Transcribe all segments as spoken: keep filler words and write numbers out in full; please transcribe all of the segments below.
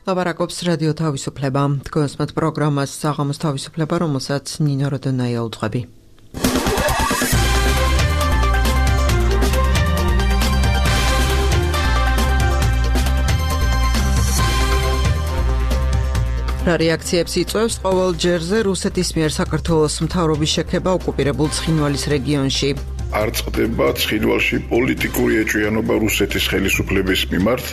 ლაპარაკობს რადიო თავისუფლება. თქვენს მათ პროგრამას საღამოს თავისუფლება, რომელსაც ნინო როდონაია უძღვები. რა რეაქციებს იწვევს ყოველ ჯერზე რუსეთის მიერ საქართველოს მთავრობის შექება ოკუპირებულ ცხინვალის რეგიონში? არ წყდება ცხინვალში პოლიტიკური ეჭვიანობა რუსეთის ხელისუფლების მიმართ.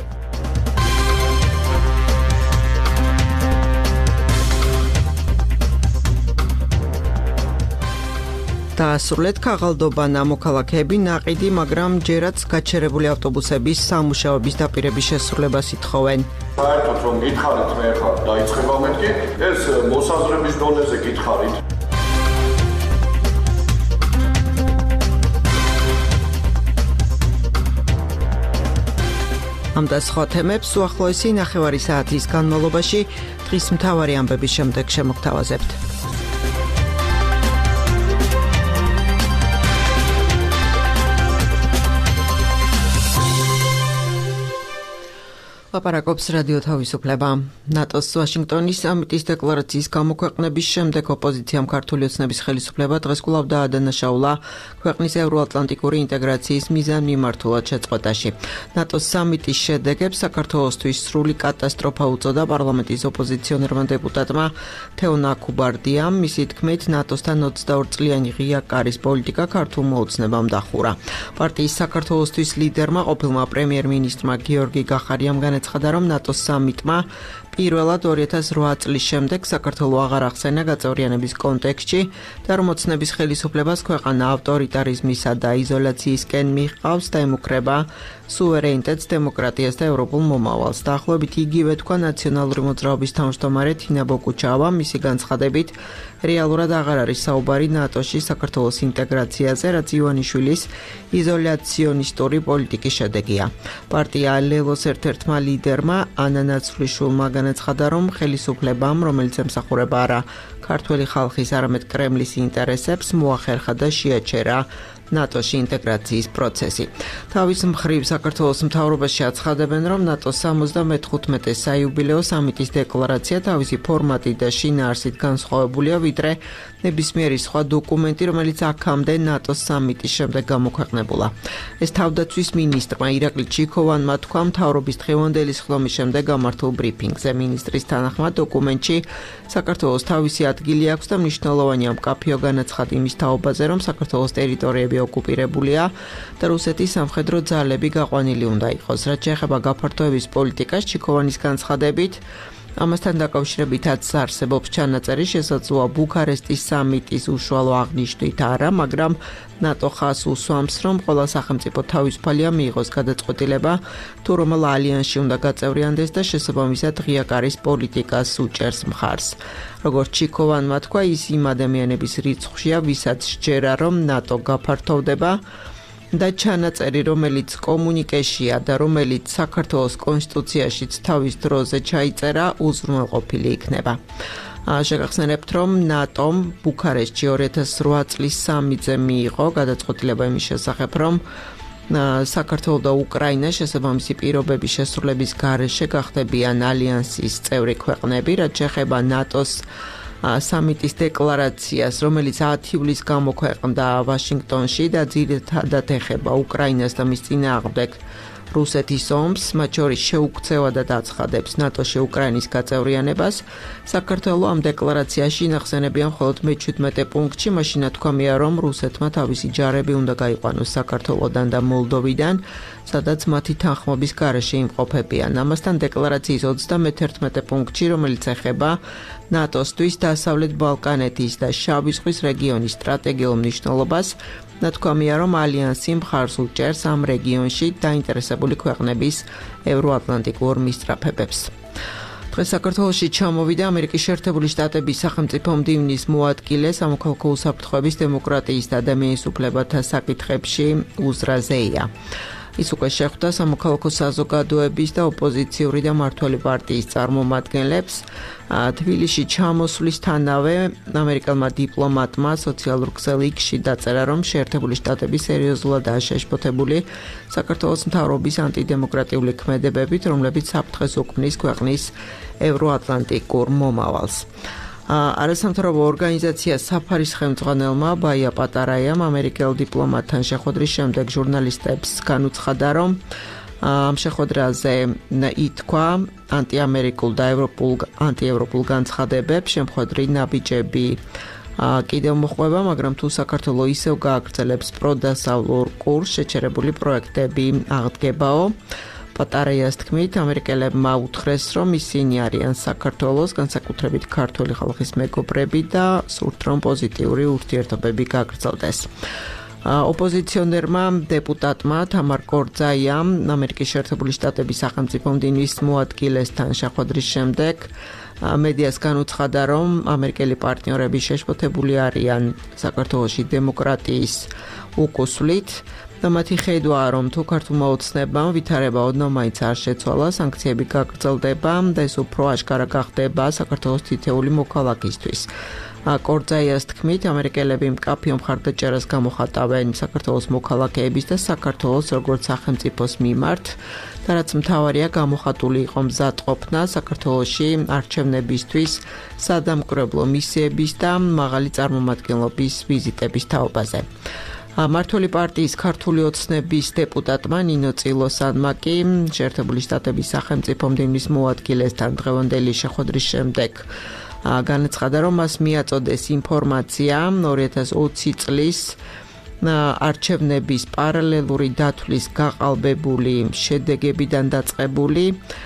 დაასრულეთ ქაღალდობანა მოქალაქეები ნაყიდი, მაგრამ ჯერაც გაჩერებული ავტობუსების სამუშაოების დაპირების შესრულებას ითხოვენ. საერთოდ რომ გითხარით მე ხარ დაიწყება მეთქი, ეს მოსაზრების დონეზე გითხარით. ამ და სხვა თემებს უახლოესი ნახევარი საათის განმავლობაში დღის მთავარი ამბების შემდეგ შემოგთავაზებთ. ლაპარაკობს რადიო თავისუფლება. ნატოს ვაშინგტონის სამიტის დეკლარაციის გამოქვეყნების შემდეგ ოპოზიციამ ქართული ოცნების ხელისუფლება დღეს კვლავ დაადანაშაულა ქვეყნის ევროატლანტიკური ინტეგრაციის მიზანმიმართულად შეწყვეტაში. ნატოს სამიტის შედეგებს საქართველოსთვის სრული კატასტროფა უწოდა პარლამენტის ოპოზიციონერმა დეპუტატმა თეონა ქუბარდიამ. მისი თქმით, ნატოსთან ოცდაორ წლიანი ღია კარის პოლიტიკა ქართულმა ოცნებამ დახურა. პარტიის საქართველოსთვის ლიდერმა ყოფილმა პრემიერ-მინისტრმა გიორგი გახარიამ განაცხადა, რომ ნატოს სამიტმა პირველად ორი ათას რვა წლის შემდეგ საქართველო აღარ ახსენა გაწევრიანების კონტექსტში და რომ ოცნების ხელისუფლებას ქვეყანა ავტორიტარიზმისა და იზოლაციისკენ მიჰყავს და ემუქრება სუვერენიტეტს, დემოკრატიას და ევროპულ მომავალს. დაახლოებით იგივე თქვა ნაციონალური მოძრაობის თავმჯდომარე თინა ბოკუჩავა. მისი განცხადებით, რეალურად აღარ არის საუბარი ნატოში საქართველოს ინტეგრაციაზე, რაც ივანიშვილის იზოლაციონისტური პოლიტიკის შედეგია. პარტია ლელოს ერთ-ერთმა ლიდერმა ანა ნაცვლიშვილმა განაცხადა, რომ ხელისუფლებამ, რომელიც ემსახურება არა ქართველი ხალხის, არამედ კრემლის ინტერესებს, მოახერხა და შეაჩერა ნატოში ინტეგრაციის პროცესი. თავის მხრივ საქართველოს მთავრობაში აცხადებენ, რომ ნატოს სამოცდამეხუთმეტე საიუბილეო სამიტის დეკლარაცია თავისი ფორმატით და შინაარსით განსხვავებულია, ვიდრე ნებისმიერი სხვა დოკუმენტი, რომელიც აქამდე ნატოს სამიტის შემდეგ გამოქვეყნებულა. ეს თავდაცვის მინისტრმა ირაკლი ჩიქოვანმა თქვა მთავრობის დღევანდელი სხდომის შემდეგ გამართულ ბრიფინგზე. მინისტრის თანახმად დოკუმენტში საქართველოს თავისი ადგილი აქვს და მნიშვნელოვანია მკაფიო განაცხადი იმის თაობაზე, რომ საქართველოს ტერიტორიები ოკუპირებულია და რუსეთის სამხედრო ძალები გაყვანილი უნდა იყოს. რაც შეეხება გაფართოების პოლიტიკას, ჩიქოვანის განცხადებით, ამასთან დაკავშირებითაც არსებობს ჩანაწერი, შესაძლოა ბუქარესტის სამიტის უშუალო აღნიშვნით არა, მაგრამ ნატო ხაზს უსვამს, რომ ყველა სახელმწიფო თავისუფალია მიიღოს გადაწყვეტილება, თუ რომელ ალიანსში უნდა გაწევრიანდეს და შესაბამისად ღია კარის პოლიტიკას უჭერს მხარს. როგორც ჩიქოვანმა თქვა, ის იმ ადამიანების რიცხვშია, ვისაც სჯერა, რომ ნატო გაფართოვდება და ჩანაწერი, რომელიც კომუნიკეშია და რომელიც საქართველოს კონსტიტუციაშიც თავის დროზე ჩაიწერა, უზრუნველყოფილი იქნება. შეგახსენებთ, რომ ნატომ ბუქარესტში ორი ათას რვა წლის სამიტზე მიიღო გადაწყვეტილება იმის შესახებ, რომ საქართველო და უკრაინა შესაბამისი პირობების შესრულების გარეშე გახდებიან ალიანსის წევრი ქვეყნები, რაც შეეხება ნატოს სამიტის დეკლარაციას, რომელიც ათი ივლისს გამოქვეყნდა ვაშინგტონში და ძირითადად ეხება უკრაინას და მის წინააღმდეგ რუსეთის ომს, მათ შორის შეუქცევა და დაცხადებს ნატოში უკრაინის გაწევრიანებას. საქართველო ამ დეკლარაციაში ინახსენებია მხოლოდ მეჩვიდმეტე პუნქტში, მაშინ თქვამია, რომ რუსეთმა თავისი ჯარები უნდა გაიყვანოს საქართველოდან და მოლდოვიდან, სადაც მათი თანხმობის გარეშე იმყოფებიან. ამასთან დეკლარაციის ოცდამეთერთმეტე პუნქტში, რომელიც ეხება ნატოსთვის დასავლეთ ბალკანეთის და შავი ზღვის რეგიონის სტრატეგიულ მნიშვნელობას, ნათქვამია, რომ ალიანსი მხარს უჭერს ამ რეგიონში დაინტერესებული ქვეყნების ევროატლანტიკურ მისწრაფებებს. დღეს საქართველოში ჩამოვიდა ამერიკის შეერთებული შტატების სახელმწიფო მდივნის მოადგილე სამოქალაქო უსაფრთხოების, დემოკრატიის და ადამიანის უფლებათა საკითხებში უზრა ზეია. ის უკვე შეხვდა სამოქალაქო საზოგადოების და ოპოზიციური და მმართველი პარტიის წარმომადგენლებს. თბილისში ჩამოსვლისთანავე ამერიკელმა დიპლომატმა სოციალურ ქსელ იქსში დაწერა, რომ შეერთებული შტატები სერიოზულადაა შეშფოთებული საქართველოს მთავრობის ანტიდემოკრატიული ქმედებებით, რომლებიც საფრთხეს უქმნის ქვეყნის ევროატლანტიკურ მომავალს. არასამთავრობო ორგანიზაცია საფარის ხელმძღვანელმა ბაია პატარაიამ ამერიკელ დიპლომატთან შეხვედრის შემდეგ ჟურნალისტებს განუცხადა, რომ ამ შეხვედრაზე ითქვა ანტიამერიკულ და ევროპულ ანტიევროპულ განცხადებებს შემხვედრი ნაბიჯები კიდევ მოხვება, მაგრამ თუ საქართველო ისევ გააგრძელებს პროდასავლურ კურსს, შეჩერებული პროექტები აღდგებაო. პატარაიას თქმით, ამერიკელებმა უთხრეს, რომ ისინი არიან საქართველოს, განსაკუთრებით ქართული ხალხის მეგობრები და სურთ, რომ პოზიტიური ურთიერთობები გაგრძელდეს. ოპოზიციონერმა დეპუტატმა თამარ კორძაიამ ამერიკის შეერთებული შტატების სახელმწიფო მდივნის მოადგილესთან შეხვედრის შემდეგ მედიას განუცხადა, რომ ამერიკელი პარტნიორები შეშფოთებული არიან საქართველოში დემოკრატიის უკუსვლით. და მათი ხედვაა, რომ თუ ქართულმა ოცნებამ ვითარება ოდნავ მაინც არ შეცვალა, სანქციები გაგრძელდება და ეს უფრო აშკარა გახდება საქართველოს თითეული მოქალაქისთვის. კორძაიას თქმით, ამერიკელები მკაფიო მხარდაჭერას გამოხატავენ საქართველოს მოქალაქეების და საქართველოს როგორც სახელმწიფოს მიმართ, და რაც მთავარია გამოხატული იყო მზადყოფნა საქართველოში არჩევნებისთვის, სადამკვირვებლო მისიების და მაღალი წარმომადგენლობის ვიზიტების თაობაზე. მმართველი პარტიის ქართული ოცნების დეპუტატმა ნინო წილოსანმა კი შეერთებული შტატების სახელმწიფო მდივნის მოადგილესთან დღევანდელი შეხვედრის შემდეგ განაცხადა, რომ მას მიაწოდეს ინფორმაცია ორი ათას ოცი წლის არჩევნების პარალელური დათვლის გაყალბებული შედეგებიდან დაწყებული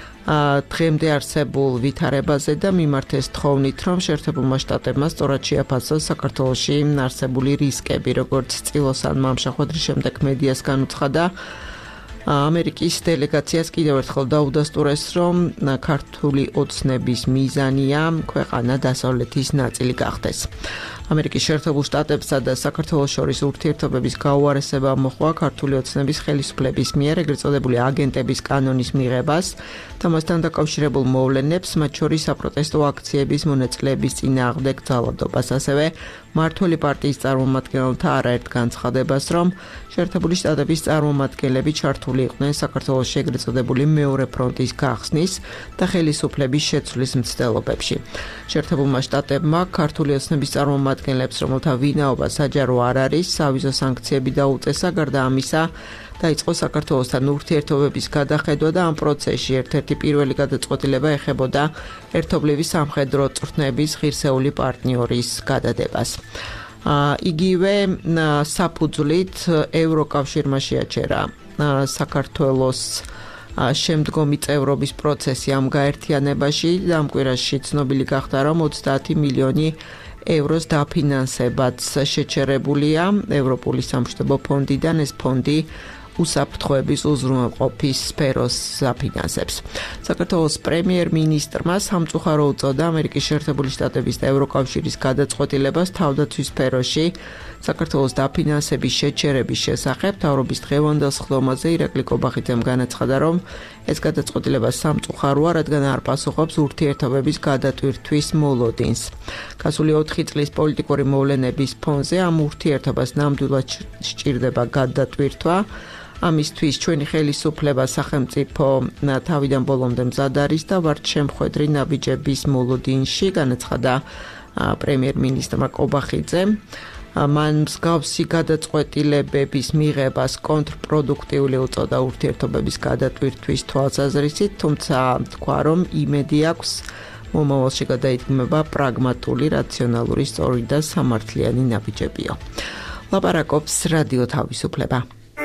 დღემდე არსებულ ვითარებაზე და მიმართეს თხოვნით, რომ შეერთებულმა შტატებმა სწორად შეაფასოს საქართველოში არსებული რისკები, როგორც წილოსანმა ამ შეხვედრის შემდეგ მედიას განუცხადა. ამერიკის დელეგაციას კიდევ ერთხელ დაუდასტურეს, რომ ქართული ოცნების მიზანია ქვეყანა დასავლეთის ნაწილი გახდეს. ამერიკის შეერთებულ შტატებსა და საქართველოს შორის ურთიერთობების გაუარესება მოჰყვა ქართული ოცნების ხელისუფლების მიერ ეგრეთ წოდებული აგენტების კანონის მიღებას და მასთან დაკავშირებულ მოვლენებს, მათ შორის საპროტესტო აქციების მონაწილეების წინააღმდეგ ძალადობას, ასევე მმართველი პარტიის წარმომადგენელთა არაერთ განცხადებას, რომ შეერთებული შტატების წარმომადგენლები ჩართული იყვნენ საქართველოში ეგრეთ წოდებული მეორე ფრონტის გახსნის და ხელისუფლების შეცვლის მცდელობებში. შეერთებულმა შტატებმა ქართული ოცნების წარმომადგენლებს, რომელთა ვინაობა საჯარო არ არის, სავიზო სანქციები დაუწესა, გარდა ამისა დაიწყო საქართველოსთან ურთიერთობების გადახედვა და ამ პროცესში ერთ-ერთი პირველი გადაწყვეტილება ეხებოდა ერთობლივი სამხედრო წვრთნების ღირსეული პარტნიორის გადადებას. იგივე საფუძვლით ევროკავშირმა შეაჩერა საქართველოს შემდგომი წევრობის პროცესი ამ გაერთიანებაში და ამ კვირაში ცნობილი გახდა, რომ ოცდაათი მილიონი ევროს დაფინანსებაც შეჩერებულია ევროპული სამშვიდობო ფონდიდან. ეს ფონდი უსაფრთხოების უზრუნველყოფის სფეროს აფინანსებს. საქართველოს პრემიერ-მინისტრმა სამწუხარო უწოდა ამერიკის შეერთებული შტატების და ევროკავშირის გადაწყვეტილებას თავდაცვის სფეროში საქართველოს დაფინანსების შეჩერების შესახებ. მთავრობის დღევანდელ სხდომაზე ირაკლი კობახიძემ განაცხადა, რომ ეს გადაწყვეტილება სამწუხაროა, რადგან არ პასუხობს ურთიერთობების გადატვირთვის მოლოდინს. გასული ოთხი წლის პოლიტიკური მოვლენების ფონზე ამ ურთიერთობას ნამდვილად სჭირდება გადატვირთვა. ამისთვის ჩვენი ხელისუფლება სახელმწიფო თავიდან ბოლომდე მზად არის და ვართ შემხვედრი ნაბიჯების მოლოდინში, განაცხადა პრემიერ-მინისტრმა კობახიძემ. მან მსგავსი გადაწყვეტილებების მიღებას კონტრპროდუქტიული უწოდა ურთიერთობების გადატვირთვის თვალსაზრისით, თუმცა თქვა, რომ იმედი აქვს მომავალში გადაიდგმება პრაგმატული, რაციონალური, სწორი და სამართლიანი ნაბიჯებიო. ლაპარაკობს რადიო თავისუფლება.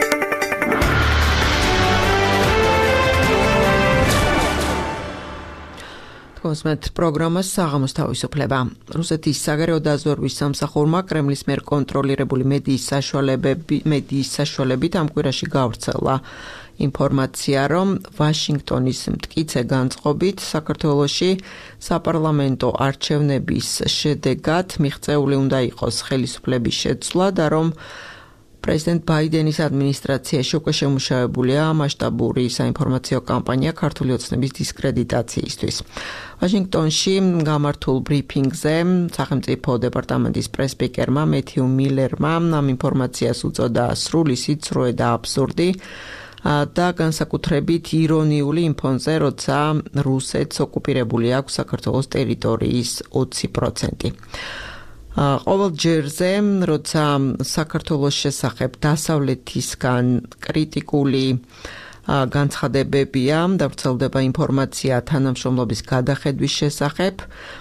კონსმეთ პროგრამას საღამოს თავისუფლება. რუსეთის საგარეო დაზვერვის სამსახურმა კრემლის მიერ კონტროლირებული მედიის საშუალებები მედიის საშუალებით ამ კვირაში გავრცელა ინფორმაცია, რომ ვაშინგტონის მტკიცე განწყობით საქართველოში საპარლამენტო არჩევნების შედეგად მიღწეული უნდა იყოს ხელისუფლების შეცვლა და რომ პრეზიდენტ ბაიდენის ადმინისტრაციაში უკვე შემუშავებულია მასშტაბური საინფორმაციო კამპანია ქართული ოცნების დისკრედიტაციისთვის. ვაშინგტონში გამართულ ბრიფინგზე სახელმწიფო დეპარტამენტის პრესპიკერმა მეთიუ მილერმა ამ ინფორმაციას უწოდა სრული სიცრუე და აბსურდი და განსაკუთრებით ირონიული იმ ფონზე, როცა რუსეთს ოკუპირებული აქვს საქართველოს ტერიტორიის ოცი პროცენტი. ყოველ ჯერზე, როცა საქართველოს შესახებ დასავლეთისგან კრიტიკული განცხადებებია და ვრცელდება ინფორმაცია თანამშრომლობის გადახედვის შესახებ,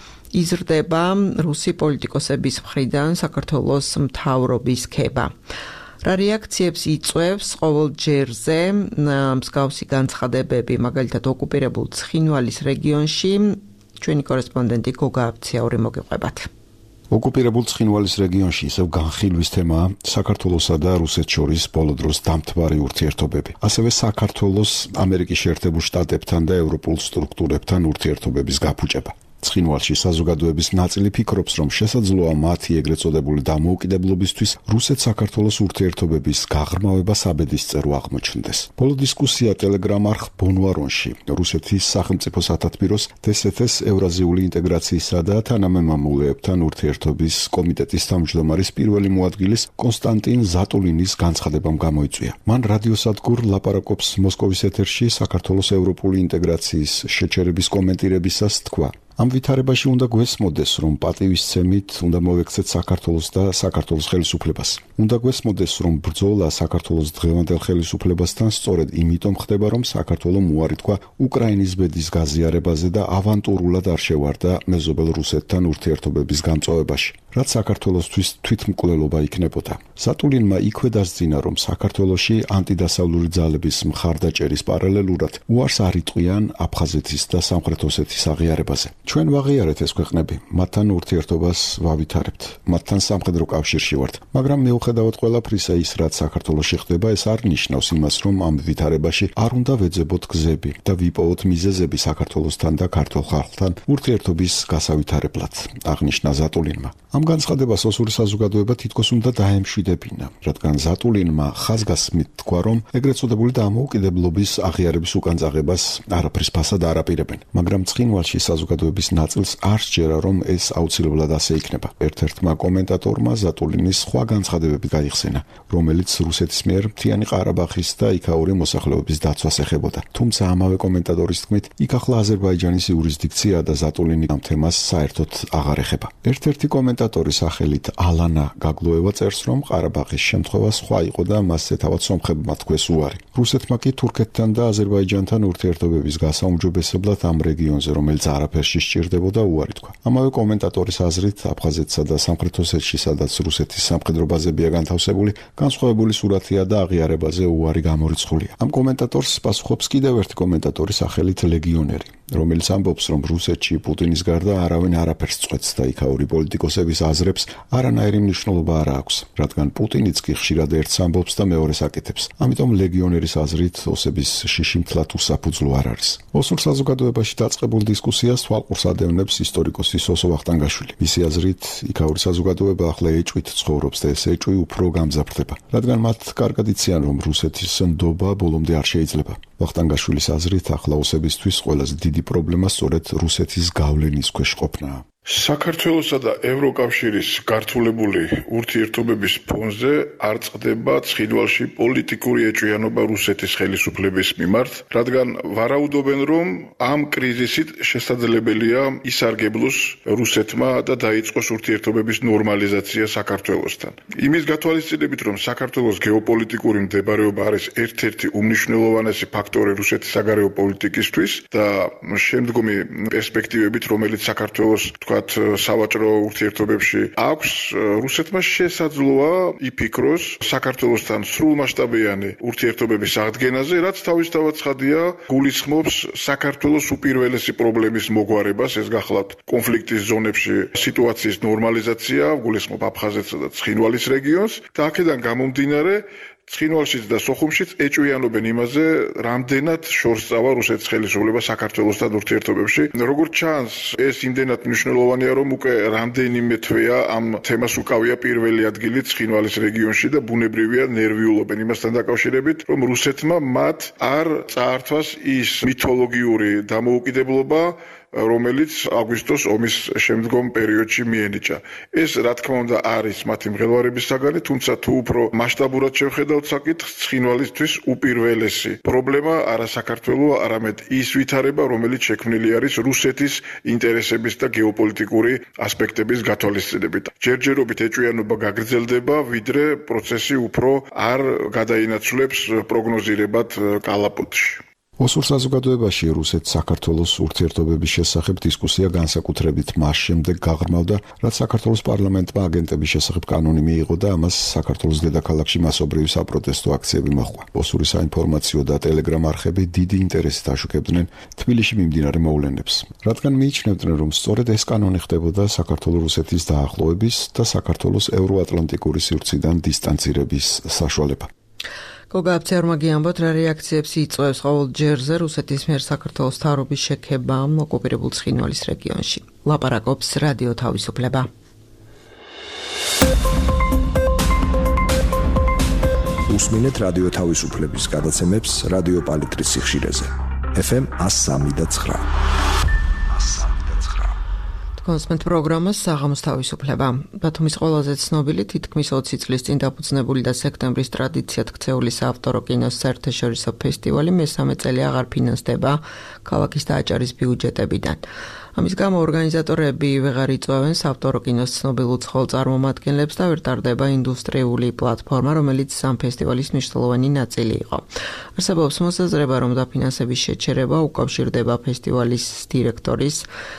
იზრდება რუსი პოლიტიკოსების მხრიდან საქართველოს მთავრობის ქება. რა რეაქციებს იწვევს ყოველ ჯერზე მსგავსი განცხადებები, მაგალითად ოკუპირებულ ცხინვალის რეგიონში, ჩვენი კორესპონდენტი გოგა აბციაური მოგიყვებათ. ოკუპირებულ ცხინვალის რეგიონში ისევ განხილვის თემაა საქართველოსა და რუსეთს შორის ბოლო დროს დამთვარი ურთიერთობები. ასევე საქართველოს ამერიკის შეერთებულ შტატებთან და ევროპულ სტრუქტურებთან ურთიერთობების გაფუჭება. ცხინვალში საზოგადოების ნაწილი ფიქრობს, რომ შესაძლოა მათი ეგრეთ წოდებული დამოუკიდებლობისთვის რუსეთ-საქართველოს ურთიერთობების გაღრმავება საბედისწერო აღმოჩნდეს. ბოლო დისკუსია ტელეგრამ არხ ბონვარონში რუსეთის სახელმწიფო სათათბიროს დე ეს ეთ-ის ევრაზიული ინტეგრაციისა და თანამემამულეებთან ურთიერთობის კომიტეტის თავმჯდომარის პირველი მოადგილის კონსტანტინ ზატულინის განცხადებამ გამოიწვია. მან რადიოსადგურ ლაპარაკობს მოსკოვის ეთერში საქართველოს ევროპული ინტეგრაციის შეჩერების კომენტირებისას თქვა: ამ ვითარებაში უნდა გვესმოდეს, რომ პატივისცემით უნდა მოვექცეთ საქართველოს და საქართველოს ხელისუფლებას. უნდა გვესმოდეს, რომ ბრძოლა საქართველოს დღევანდელ ხელისუფლებასთან სწორედ იმიტომ ხდება, რომ საქართველო უარი თქვა უკრაინის ბედის გაზიარებაზე და ავანტურულად არ შევარდა მეზობელ რუსეთთან ურთიერთობების გამწვავებაში, რაც საქართველოსთვის თვითმკვლელობა იქნებოდა. სატულინმა იქვე დასძინა, რომ საქართველოში ანტიდასავლური ძალების მხარდაჭერის პარალელურად უარს არ იტყვიან აფხაზეთის და სამხრეთ ოსეთის აღიარებაზე. ჩვენ ვაღიარეთ ეს ქვეყნები, მათთან ურთიერთობას ვავითარებთ, მათთან სამხედრო კავშირში ვართ, მაგრამ მიუხედავად ყველაფრისა ის, რაც საქართველოში ხდება, ეს არ ნიშნავს იმას, რომ ამ ვითარებაში არ უნდა ვეძებოთ გზები და ვიპოვოთ მიზეზები საქართველოსთან და ქართულ ხალხთან ურთიერთობის გასავითარებლად, აღნიშნა ზატულინმა. ამ განცხადებას ოსური საზოგადოება თითქოს უნდა დაემშვიდებინა, რადგან ზატულინმა ხაზგასმით თქვა, რომ ეგრეთ წოდებული დამოუკიდებლობის აღიარების უკანწაღებას არაფრის ფასად არ აპირებენ, მაგრამ ცხინვალში საზოგადოების ნაწილს არ სჯერა, რომ ეს აუცილებლად ასე იქნება. ერთ-ერთმა კომენტატორმა ზატულინის სხვა განცხადებები გაიხსენა, რომელიც რუსეთის მიერ მთიანი ყარაბაღის და იქაური მოსახლეობის დაცვას ეხებოდა. თუმცა ამავე კომენტატორის თქმით, იქ ახლა აზერბაიჯანის იურისდიქცია და ზატულინი ამ თემას საერთოდ აღარ ეხება. ერთ-ერთი კომენტატორი სახელით ალანა გაგლოევა წერს, რომ ყარაბაღის შემთხვევა სხვა იყო და მასზე თავად სომხებმა თქვეს უარი. რუსეთმა კი თურქეთთან და აზერბაიჯანთან ურთიერთობების გასაუმჯობესებლად ამ რეგიონზე, რომელიც არაფერში სჭირდებოდა, უარი თქვა. ამავე კომენტატორის აზრით, აფხაზეთსა და სამხრეთ ოსეთში, სადაც რუსეთის სამხედრო ბაზებია განთავსებული, განსხვავებული სურათია და აღიარებაზე უარი გამორიცხულია. ამ კომენტატორს პასუხობს კიდევ ერთი კომენტატორი სახელით ლეგიონერი, რომელიც ამბობს, რომ რუსეთში პუტინის გარდა არავინ არაფერს წვეთს და იქაური პოლიტიკოსების აზრებს არანაირი მნიშვნელობა არ აქვს, რადგან პუტინიც კი ხშირად ერთს ამბობს და მეორეს აკეთებს. ამიტომ ლეგიონერის აზრით ოსების შიში მთლად უსაფუძვლო არ არის. ოსურ საზოგადოებაში დაწყებულ დისკუსიას თვალყურს ადევნებს ისტორიკოსი სოსო ვახტანგაშვილი. მისი აზრით, იქაური საზოგადოება ახლა ეჭვით ცხოვრობს და ეს ეჭვი უფრო გამძაფრდება, რადგან მათ კარგად იციან, რომ რუსეთის ნდობა ბოლომდე არ შეიძლება. ვახტანგაშვილის აზრით, ახლა ოსებისთვის ყველაზე დიდი პრობლემა სწორედ რუსეთის გავლენის ქვეშ ყოფნაა. საქართველოსა და ევროკავშირის გართულებული ურთიერთობების ფონზე არ წყდება ცხინვალში პოლიტიკური ეჭვიანობა რუსეთის ხელისუფლების მიმართ, რადგან ვარაუდობენ, რომ ამ კრიზისით შესაძლებელია ისარგებლოს რუსეთმა და დაიწყოს ურთიერთობების ნორმალიზაცია საქართველოსთან. იმის გათვალისწინებით, რომ საქართველოს გეოპოლიტიკური მდებარეობა არის ერთ-ერთი უმნიშვნელოვანესი ფაქტორი რუსეთის საგარეო პოლიტიკისთვის და შემდგომი პერსპექტივებით, რომელიც საქართველოს სავაჭრო ურთიერთობებში აქვს, რუსეთმა შესაძლოა იფიქროს საქართველოსთან სრულმასშტაბიანი ურთიერთობების აღდგენაზე, რაც თავისთავად ცხადია გულისხმობს საქართველოს უპირველესი პრობლემის მოგვარებას, ეს გახლავთ კონფლიქტის ზონებში სიტუაციის ნორმალიზაცია, გულისხმობ აფხაზეთსა და ცხინვალის რეგიონს და აქედან გამომდინარე ცხინვალშიც და სოხუმშიც ეჭვიანობენ იმაზე, რამდენად შორს წავა რუსეთის ხელისუფლება საქართველოსთან ურთიერთობებში. როგორც ჩანს, ეს იმდენად მნიშვნელოვანია, რომ უკვე რამდენიმე თვეა ამ თემას უკავია პირველი ადგილი ცხინვალის რეგიონში და ბუნებრივია ნერვიულობენ იმასთან დაკავშირებით, რომ რუსეთმა მათ არ წაართვას ის მითოლოგიური დამოუკიდებლობა, რომელიც აგვისტოს ომის შემდგომ პერიოდში მიენიჭა. ეს რა თქმა უნდა არის მათი მღელვარების საგანი, თუმცა თუ უფრო მასშტაბურად შევხედავთ საკითხს, ცხინვალისთვის უპირველესი პრობლემა არა საქართველოა, არამედ ის ვითარება, რომელიც შექმნილი არის რუსეთის ინტერესების და გეოპოლიტიკური ასპექტების გათვალისწინებით. ჯერჯერობით ეჭვიანობა გაგრძელდება, ვიდრე პროცესი უფრო არ გადაინაცვლებს პროგნოზირებად კალაპოტში. ოსურ საზოგადოებაში რუსეთ-საქართველოს ურთიერთობების შესახებ დისკუსია განსაკუთრებით მას შემდეგ გაღრმავდა, რაც საქართველოს პარლამენტმა აგენტების შესახებ კანონი მიიღო და ამას საქართველოს დედაქალაქში მასობრივი საპროტესტო აქციები მოჰყვა. ოსური საინფორმაციო და ტელეგრამ არხები დიდი ინტერესით აშუქებდნენ თბილისში მიმდინარე მოვლენებს, რადგან მიიჩნევდნენ, რომ სწორედ ეს კანონი ხდებოდა საქართველოს-რუსეთის დაახლოების და საქართველოს ევროატლანტიკური სივრციდან დისტანცირების საშუალება. გოგა აფცერმა გიამბოთ, რა რეაქციებს იწვევს ყოველ ჯერზე რუსეთის მიერ საქართველოს თავრობის შექება ოკუპირებულ ცხინვალის რეგიონში. ლაპარაკობს რადიო თავისუფლება. უსმინეთ რადიო თავისუფლების გადაცემებს რადიო პალიტრის სიხშირეზე. ეფ ემ one oh three და nine. კონსმენტ პროგრამას საღამოს თავისუფლება. ბათუმის ყველაზე ცნობილი თითქმის ოცი წლის წინ დაფუძნებული და სექტემბრის ტრადიციად ქცეული საავტორო კინოს საერთაშორისო ფესტივალი მესამე წელი აღარ ფინანსდება ქალაქის დააჭარის ბიუჯეტებიდან. ამის გამო ორგანიზატორები ვეღარ იწვევენ საავტორო კინოს ცნობილ უცხოელ წარმომადგენლებს და ვერ ტარდება ინდუსტრიული პლატფორმა, რომელიც ამ ფესტივალის მნიშვნელოვანი ნაწილი იყო. არსებობს მოსაზრება, რომ დაფინანსების შეჩერება უკავშირდება ფესტივალის დირექტორის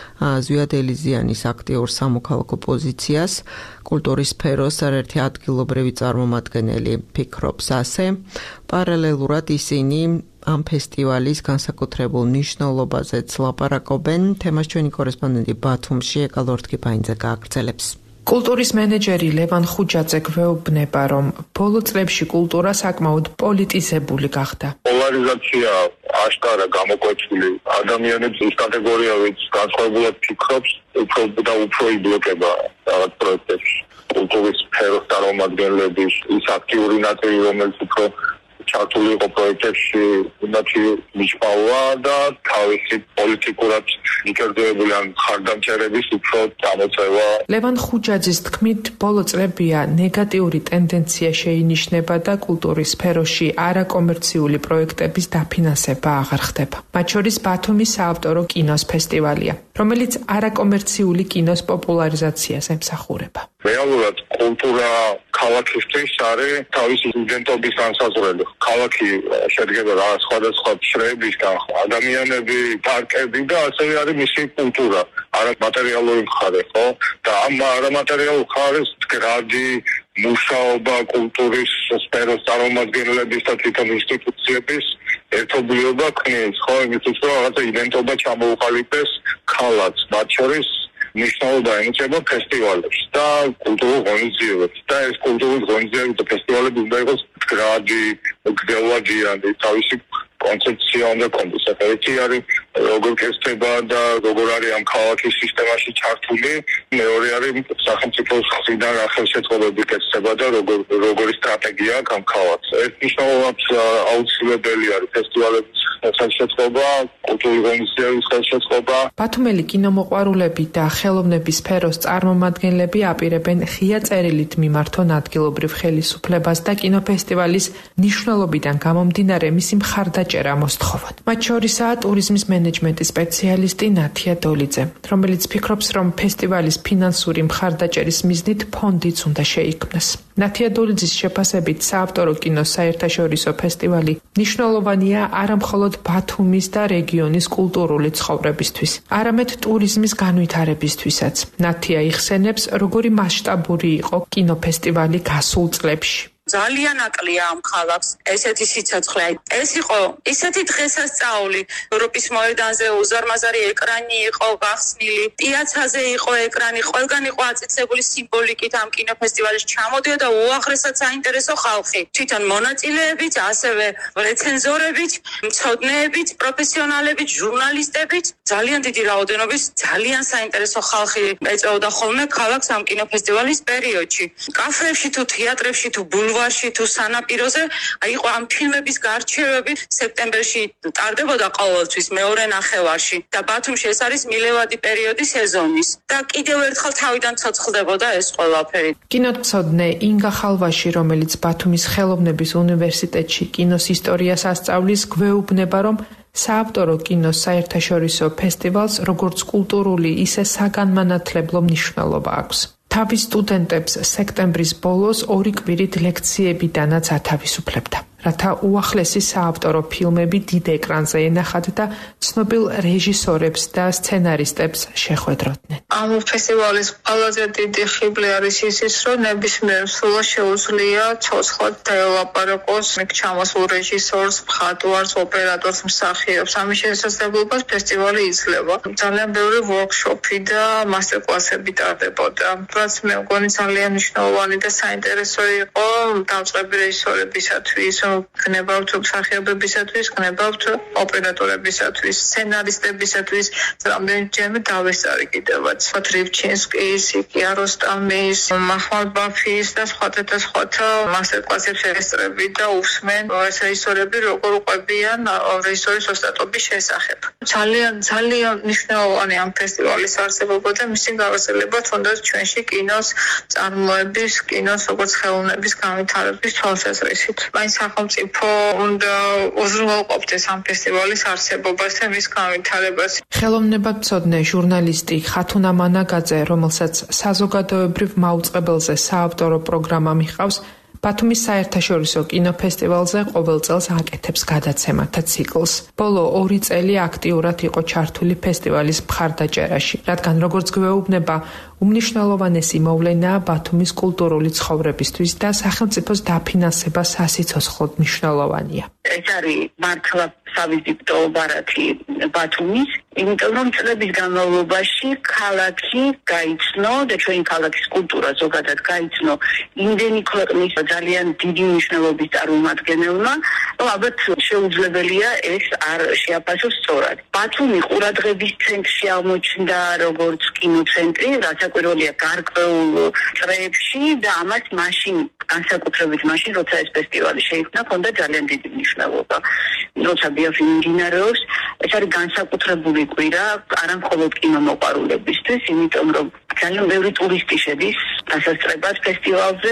ზვიად ელიზიანის აქტიურ სამოქალაქო პოზიციას, კულტურის სფეროს არერთი ადგილობრივი წარმომადგენელი ფიქრობს ასე. პარალელურად ისინი ამ ფესტივალის განსაკუთრებულ მნიშვნელობაზეც ლაპარაკობენ. თემას ჩვენი კორესპონდენტი ბათუმში ეკალორთ კიპაინძე გააგრძელებს. კულტურის მენეჯერი ლევან ხუჯაძე გვეუბნება, რომ ბოლო წლებში კულტურა საკმაოდ პოლიტიზებული გახდა. პოლარიზაცია აშკარა გამოკვეთილი ადამიანებს ის კატეგორია, ვინც განსხვავებულად ფიქრობს, უფრო და უფრო იბლოკება რაღაც პროექტებში. კულტურის სფეროს წარმომადგენლების ის აქტიური ნაწილი, რომელიც უფრო ჩართული იყო პროექტებში, იმათი მიშპავა და თავისი პოლიტიკურად მიკერძოებული ან ხარდამჭერების უფრო გამოწევა. ლევან ხუჯაძის თქმით, ბოლო წლებია ნეგატიური ტენდენცია შეინიშნება და კულტურის სფეროში არაკომერციული პროექტების დაფინანსება აღარ ხდება. მათ შორის ბათუმის საავტორო კინოს ფესტივალია, რომელიც არაკომერციული კინოს პოპულარიზაციას ემსახურება. რეალურად კულტურა ქალაქისთვის არის თავისი იდენტობის განსაზღვრელი. ქალაქი შედგება რაღაც სხვადასხვა შრეებისგან, ადამიანები, პარკები და ასევე არის მისი კულტურა, არა მატერიალური მხარე, ხო? და ამ არამატერიალურ მხარეს გრადი, მუშაობა, კულტურის სფეროს წარმომადგენლების და თვითონ ინსტიტუციების ერთობლიობა ქმნის, ხო? იმისთვის რომ რაღაცა იდენტობა ჩამოუყალიბდეს ქალაქს, მათ შორის მნიშვნელობა ენიჭება ფესტივალებს და კულტურულ ღონისძიებებს და ეს კულტურული ღონისძიებები და ფესტივალები უნდა იყოს მდგრადი, გრძელვადიანი, თავისი კონცეფცია უნდა კონდეს. ერთი არის როგორ კეთდება და როგორ არის ამ ქალაქის სისტემაში ჩართული, მეორე არის სახელმწიფოს მხრიდან რა ხელშეწყობები კეთდება და როგორ როგორი სტრატეგია აქვს ამ ქალაქს. ეს მნიშვნელოვნად აუცილებელი არის ფესტივალების ხელშეწყობა, კულტურული ღონისძიებების ხელშეწყობა. ბათუმელი კინომოყვარულები და ხელოვნების სფეროს წარმომადგენლები აპირებენ ღია წერილით მიმართონ ადგილობრივ ხელისუფლებას და კინოფესტივალის მნიშვნელობიდან გამომდინარე მისი მხარდაჭერა მოსთხოვოთ. მათ შორისაა ტურიზმის მენეჯმენტის სპეციალისტი ნათია დოლიძე, რომელიც ფიქრობს, რომ ფესტივალის ფინანსური მხარდაჭერის მიზნით ფონდიც უნდა შეიქმნას. ნათია დოლიძის შეფასებით საავტორო კინოს საერთაშორისო ფესტივალი მნიშვნელოვანია არა მხოლოდ ბათუმის და რეგიონის კულტურული ცხოვრებისთვის, არამედ ტურიზმის განვითარებისთვისაც. ნათია იხსენებს, როგორი მასშტაბური იყო კინოფესტივალი გასულ წლებში. ძალიან აკლია ამ ქალაქს ესეთი სიცოცხლე. ეს იყო ისეთი დღესასწაული, ევროპის მოედანზე უზარმაზარი ეკრანი იყო გახსნილი, პიაცაზე იყო ეკრანი, ყველგან იყო აწესებული სიმბოლიკით ამ კინოფესტივალის ჩამოდიოდა უაღრესად საინტერესო ხალხი. თვითონ მონაწილეებით, ასევე რეცენზორებით, მცოდნეებით, პროფესიონალებით, ჟურნალისტებით, ძალიან დიდი რაოდენობის ძალიან საინტერესო ხალხი ეწეოდა ხოლმე ქალაქს ამ კინოფესტივალის პერიოდში. კაფეებში თუ თეატრებში თუ ბულვარში თუ სანაპიროზე იყო ამ ფილმების გარჩევები სექტემბერში ტარდებოდა ყოველთვის მეორე ნახევარში და ბათუმში ეს არის მილევადი პერიოდი სეზონის და კიდევ ერთხელ თავიდან ცოცხლდებოდა ეს ყველაფერი. კინომცოდნე ინგა ხალვაში, რომელიც ბათუმის ხელოვნების უნივერსიტეტში კინოს ისტორიას ასწავლის, გვეუბნება, რომ საავტორო კინოს საერთაშორისო ფესტივალს როგორც კულტურული, ისე საგანმანათლებლო მნიშვნელობა აქვს. თავის სტუდენტებს სექტემბრის ბოლოს ორი კვირით ლექციებიდანაც ათავისუფლებდა, რათა უახლესი საავტორო ფილმები დიდ ეკრანზე ენახათ და ცნობილ რეჟისორებს და სცენარისტებს შეხვედროდნენ. ამ ფესტივალის ყველაზე დიდი ხიბლი არის ის, რომ ნებისმიერ სულას შეუძლია ცოცხლად დაელაპარაკოს იქ ჩამოსულ რეჟისორს, მხატვარს, ოპერატორს, მსახიობს. ამის შესაძლებლობას ფესტივალი იძლევა. ძალიან ბევრი ვორქშოპი და მასტერკლასები ტარდებოდა. რაც მე მგონი ძალიან მნიშვნელოვანი და საინტერესო იყო დავწყები რეჟისორებისათვის, გნებავთ მსახიობებისათვის, გნებავთ ოპერატორებისათვის, სცენარისტებისათვის, რამდენჯერმე დავესწარი კიდევაც. რივჩინსკის, კიაროსტამის, მაჰმად ბაფის და სხვათა და სხვათა მასტერკლასებს ესწრები და უსმენ ეს რეჟისორები როგორ უყვებიან რეჟისორის ოსტატობის შესახებ. ძალიან ძალიან მნიშვნელოვანი ამ ფესტივალის არსებობა და მისი გაგრძელება თუნდაც ჩვენში კინოს წარმოების, კინოს როგორც ხელოვნების განვითარების თვალსაზრისით. მაინც სახელმწიფო უნდა უზრუნველყოფდეს ამ ფესტივალის არსებობას და მის განვითარებას. ხელოვნებაცოდნე ჟურნალისტი ხათუნა მანაგაძე, რომელსაც საზოგადოებრივ მაუწყებელზე საავტორო პროგრამა მიჰყავს, ბათუმის საერთაშორისო კინოფესტივალზე ყოველ წელს აკეთებს გადაცემათა ციკლს. ბოლო ორი წელი აქტიურად იყო ჩართული ფესტივალის მხარდაჭერაში, რადგან როგორც გვეუბნება, უმნიშვნელოვანესი მოვლენაა ბათუმის კულტურული ცხოვრებისთვის და სახელმწიფოს დაფინანსება სასიცოცხლოდ მნიშვნელოვანია. ეს არის მართლა სავიზიტო ბარათი ბათუმის, იმიტომ რომ წლების განმავლობაში ქალაქი გაიცნო და ჩვენი ქალაქის კულტურა ზოგადად გაიცნო იმდენი ქვეყნის ძალიან დიდი მნიშვნელობის წარმომადგენელმა, რომ ალბათ შეუძლებელია ეს არ შეაფასოს სწორად. ბათუმი ყურადღების ცენტრში აღმოჩნდა როგორც კინოცენტრი, რაც საკვირველია გარკვეულ წრეებში და ამას მაშინ განსაკუთრებით მაშინ როცა ეს ფესტივალი შეიქმნა, ჰქონდა ძალიან დიდი მნიშვნელობა. როცა ბიოფილმი მიმდინარეობს, ეს არის განსაკუთრებული კვირა არა მხოლოდ კინომოყვარულებისთვის, იმიტომ რომ ძალიან ბევრი ტურისტი შედის დასასწრებად ფესტივალზე,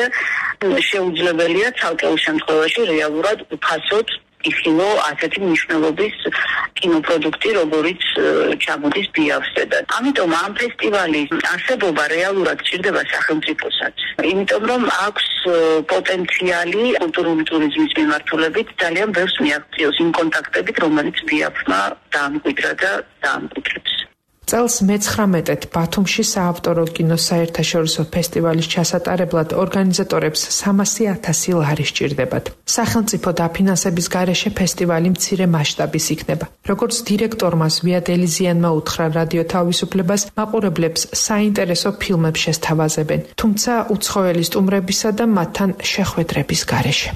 შეუძლებელია ცალკეულ შემთხვევაში რეალურად უფასოდ იხილო ასეთი მნიშვნელობის კინოპროდუქტი, როგორიც ჩამოდის ბიავსედან. ამიტომ ამ ფესტივალის არსებობა რეალურად ჭირდება სახელმწიფოსაც. იმიტომ რომ აქვს პოტენციალი კულტურული ტურიზმის მიმართულებით ძალიან ბევრს მიაღწიოს იმ კონტაქტებით, რომელიც ბიავმა დაამკვიდრა და დაამკვიდრებს. წელს მეცხრამეტედ ბათუმში საავტორო კინოს საერთაშორისო ფესტივალის ჩასატარებლად ორგანიზატორებს სამასი ათასი ლარი სჭირდებათ. სახელმწიფო დაფინანსების გარეშე ფესტივალი მცირე მასშტაბის იქნება. როგორც დირექტორმა ზვიად ელიზიანმა უთხრა რადიო თავისუფლებას, მაყურებლებს საინტერესო ფილმებს შესთავაზებენ, თუმცა უცხოელი სტუმრებისა და მათთან შეხვედრების გარეშე.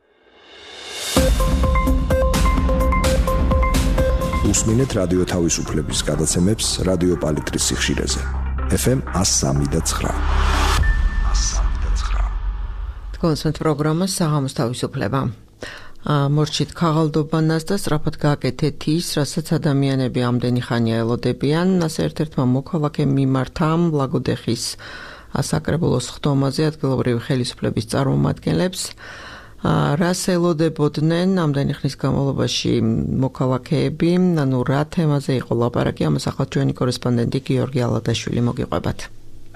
უსმინეთ რადიო თავისუფლების გადაცემებს რადიო პალიტრის სიხშირეზე. ეფ ემ one oh three point nine. თქვენს პროგრამა საღამოს თავისუფლება. მორჩით ქაღალდობანას და სწრაფად გააკეთეთ ის, რასაც ადამიანები ამდენი ხანია ელოდებიან. ასე ერთ-ერთმა მოქალაქემ მიმართა ლაგოდეხის საკრებულოს ხდომაზე ადგილობრივი ხელისუფლების წარმომადგენლებს. რას ელოდებოდნენ ამდენი ხნის განმავლობაში მოქალაქეები, ანუ რა თემაზე იყო ლაპარაკი, ამას ახლა ჩვენი კორესპონდენტი გიორგი ალადაშვილი მოგიყვებათ.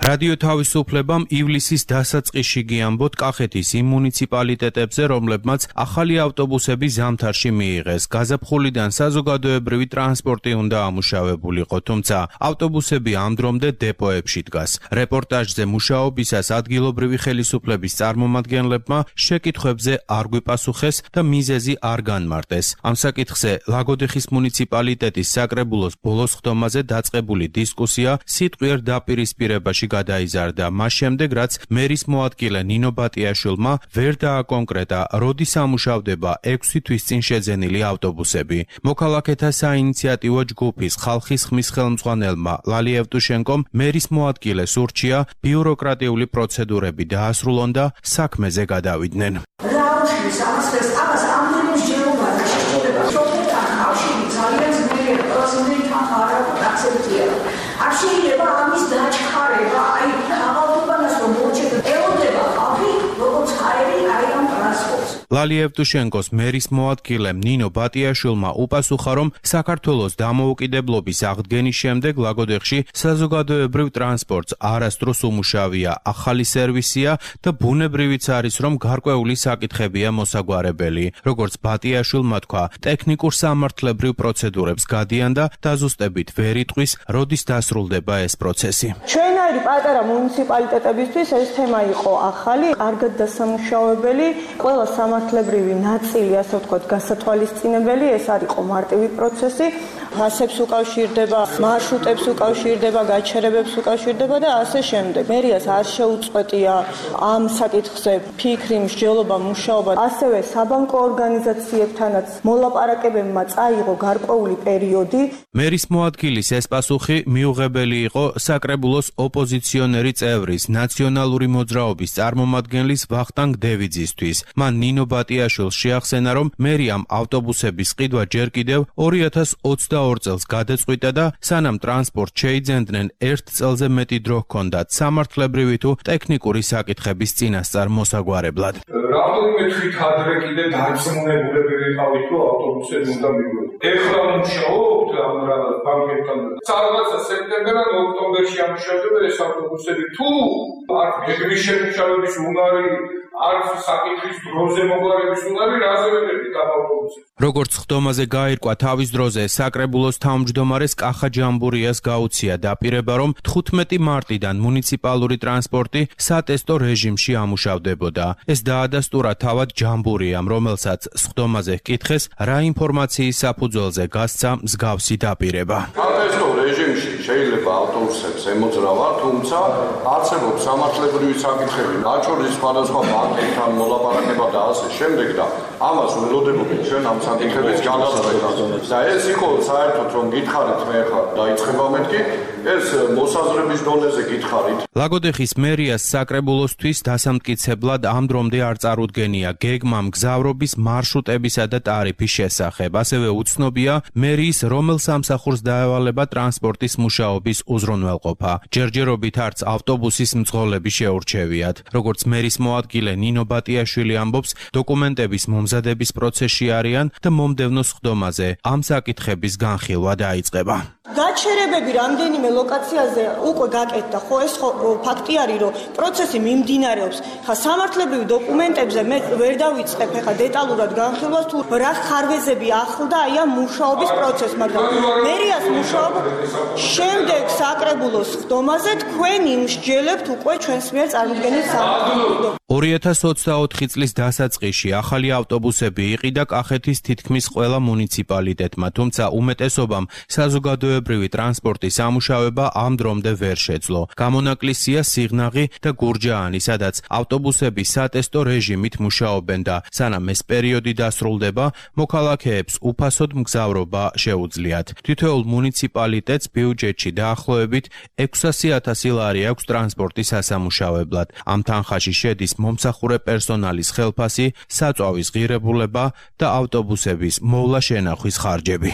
რადიო თავისუფლებამ ივლისის დასაწყისში გიამბოთ კახეთის იმ მუნიციპალიტეტებზე, რომლებმაც ახალი ავტობუსები ზამთარში მიიღეს. გაზაფხულიდან საზოგადოებრივი ტრანსპორტი უნდა ამუშავებულიყო, თუმცა ავტობუსები ამ დრომდე დეპოებში დგას. რეპორტაჟზე მუშაობისას ადგილობრივი ხელისუფლების წარმომადგენლებმა შეკითხვებზე არ გვიპასუხეს და მიზეზი არ განმარტეს. ამ საკითხზე ლაგოდეხის მუნიციპალიტეტის საკრებულოს ბოლოს ხდომაზე დაწყებული დისკუსია სიტყვიერ დაპირისპირებაში გადაიზარდა მას შემდეგ, რაც მერის მოადგილე ნინო ბატიაშვილმა ვერ დააკონკრეტა, როდის ამუშავდება ექვსი თვის წინ შეძენილი ავტობუსები. მოქალაქეთა საინიციატივო ჯგუფის ხალხის ხმის ხელმძღვანელმა ლალი ევტუშენკომ მერის მოადგილეს ურჩია ბიუროკრატიული პროცედურები დაასრულონ და საქმეზე გადავიდნენ. რაუშლის ამას ამას ამდენი მსჯელობა და შეჭრება სოფელთან კავშირი ძალიან ძლიერი პროცედურით ახარა აკცეპტია. არ შეიძლება ამის დაჩქარება, აი აღავთობანას რომ მოჩერდა ელოდება ხალხი, როგორც ხაერი აი ამ ტრანსპორტს. ლალი ევტუშენკოს მერის მოადგილემ ნინო ბატიაშვილმა უპასუხა, რომ საქართველოს დამოუკიდებლობის აღდგენის შემდეგ ლაგოდეხში საზოგადოებრივ ტრანსპორტს არასდროს უმუშავია, ახალი სერვისია და ბუნებრივიც არის, რომ გარკვეული საკითხებია მოსაგვარებელი. როგორც ბატიაშვილმა თქვა, ტექნიკურ სამართლებრივ პროცედურებს გადიან და დაზუსტებით ვერ იტყვის, როდის დასრულდება ეს პროცესი. ჩვენაირი პატარა მუნიციპალიტეტებისთვის ეს თემა იყო ახალი, კარგად დასამუშავებელი, ყველა სამართლებრივი ნაწილი, ასე ვთქვათ, გასათვალისწინებელი, ეს არ იყო მარტივი პროცესი, ფასებს უკავშირდება, მარშრუტებს უკავშირდება, გაჩერებებს უკავშირდება და ასე შემდეგ. მერიას არ შეუწყვეტია ამ საკითხზე ფიქრი, მსჯელობა, მუშაობა, ასევე საბანკო ორგანიზაციებთანაც მოლაპარაკებებმა წაიღო გარკვეული პერიოდი. მერის მოადგილის ეს პასუხი მიუღებელი იყო საკრებულოს ოპოზიციონერი წევრის, ნაციონალური მოძრაობის წარმომადგენლის ვახტანგ დევიძისთვის. მან ნინო ბატიაშვილს შეახსენა, რომ მერიამ ავტობუსების ყიდვა ჯერ კიდევ ორი ათას ოცდაორ წელს გადაწყვიტა და სანამ ტრანსპორტს შეიძენდნენ ერთ წელზე მეტი დრო ჰქონდათ სამართლებრივი თუ ტექნიკური საკითხების წინასწარ მოსაგვარებლად. რამდენიმე თვით ადრე კიდე დარწმუნებულები ვიყავით, რომ ავტობუსები უნდა მიგვიყვანოს. ეხლა მუშაობთ ამ რაღაც ბანკებთან. სადღაცა სექტემბერში ან ოქტომბერში ამუშავდება ეს ავტობუსები. თუ არ გეგმის შემუშავების უნარი არც საკითხის დროზე მოგვარების უნარი, რაზე ვეღებთ ამ ავტობუსებს. როგორც ხდომაზე გაირკვა თავის დროზე, საკრებულოს თავმჯდომარეს კახა ჯამბურიას გაუცია დაპირება, რომ თხუთმეტი მარტიდან მუნიციპალური ტრანსპორტი სატესტო რეჟიმში ამუშავდებოდა. ეს დაადასტურა თავად ჯამბურიამ, რომელსაც ხდომაზე ჰკითხეს, რა ინფორმაციის საფუძველზე გასცა მსგავსი დაპირება. სატესტო რეჟიმში შეიძლება ავტობუსებს ემოძრავა, თუმცა არსებობს სამართლებრივი საკითხები, რაც შორის სხვადასხვა ბანკებთან მოლაპარაკება და ასე შემდეგ და ამას ველოდებოდნენ ჩვენ ამ საკითხების განაზრებას. და ეს იყო საერთოდ რომ გითხარით მე ხარ დაიწყება მეთქი, ეს მოსაზრების დონეზე გითხარით. ლაგოდეხის მერიას საკრებულოსთვის დასამტკიცებლად ამ დრომდე არ წარუდგენია გეგმა მგზავრობის მარშრუტებისა და ტარიფის შესახებ. ასევე უცნობია მერიის რომელ სამსახურს დაევალება ტრანსპორტის მუშაობის უზრუნველყოფა. ჯერჯერობით არც ავტობუსის მძღოლები შეურჩევიათ. როგორც მერის მოადგილე ნინო ბატიაშვილი ამბობს, დოკუმენტების მომზადების პროცესში არიან და მომდევნო ხდომაზე ამ საკითხების განხილვა დაიწყება. გაჩერებები რამდენიმე ლოკაციაზე უკვე გაკეთდა, ხო ეს ხო ფაქტი არის, რომ პროცესი მიმდინარეობს. ხა სამართლებრივი დოკუმენტებზე მე ვერ დავიწყებ ხა დეტალურად განხილვას, თუ რა ხარვეზები ახლდა აი ამ მუშაობის პროცესს, მაგრამ მერიას მუშაობა შემდეგ საკრებულოს ხდომაზე თქვენ იმსჯელებთ უკვე ჩვენს მიერ წარმოქმნილ სამართლებრივ ორი ათას ოცდაოთხი წლის დასაწყისში ახალი ავტობუსები იყიდა კახეთის თითქმის ყველა მუნიციპალიტეტმა, თუმცა უმეტესობამ საზოგადოებრივი ტრანსპორტის ამუშავება ამ დრომდე ვერ შეძლო. გამონაკლისია სიღნაღი და გურჯაანი, სადაც ავტობუსები სატესტო რეჟიმით მუშაობენ და სანამ ეს პერიოდი დასრულდება, მოქალაქეებს უფასოდ მგზავრობა შეუძლიათ. თითოეულ მუნიციპალიტეტს ბიუჯეტში დაახლოებით ექვსასი ათასი ლარი აქვს ტრანსპორტის ასამუშავებლად. ამ თანხაში შედის მომსახურე პერსონალის ხელფასი, საწვავის ღირებულება და ავტობუსების მოვლა შენახვის ხარჯები.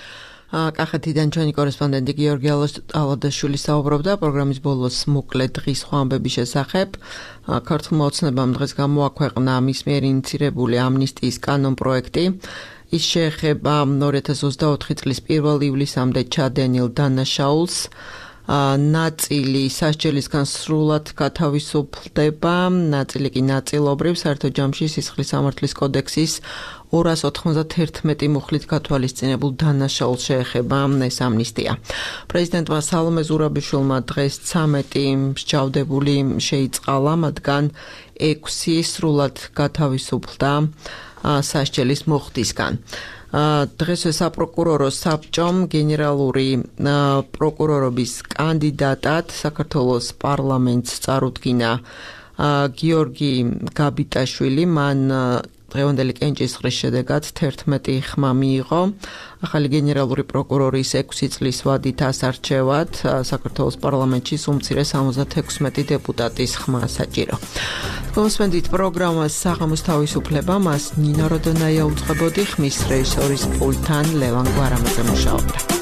კახეთიდან ჩვენი კორესპონდენტი გიორგი ალადაშვილი საუბრობდა პროგრამის ბოლოს მოკლე დღის სხვა ამბების შესახებ. ქართულმა ოცნებამ დღეს გამოაქვეყნა მის მიერ ინიცირებული ამნისტიის კანონპროექტი. ის შეეხება ორი ათას ოცდაოთხი წლის პირველ ივლისამდე ჩადენილ დანაშაულს. ნაწილი სასჯელისგან სრულად გათავისუფლდება, ნაწილი კი ნაწილობრივ საერთო ჯამში სისხლის სამართლის კოდექსის ორას ოთხმოცდაერთმეტი მუხლით გათვალისწინებულ დანაშაულს შეეხება ეს ამნისტია. პრეზიდენტმა სალომე ზურაბიშვილმა დღეს ცამეტი მსჯავრდებული შეიწყალა, მათგან ექვსი სრულად გათავისუფლდა სასჯელის მოხდისგან. დღესვე საპროკურორო საბჭომ გენერალური პროკურორობის კანდიდატად საქართველოს პარლამენტს წარუდგინა გიორგი გაბიტაშვილი, მან დღევანდელი კენჭისყრის შედეგად თერთმეტი ხმა მიიღო. ახალი გენერალური პროკურორის ექვსი წლის ვადით ასარჩევად საქართველოს პარლამენტში უმცირე სამოცდათექვსმეტი დეპუტატის ხმა საჭირო. გასვენდით პროგრამას საღამოს თავისუფლება, მას ნინა როდონაია უწყებოდი, ხმის რეჟისორის პულტთან ლევან გვარამაძე მუშაობდა.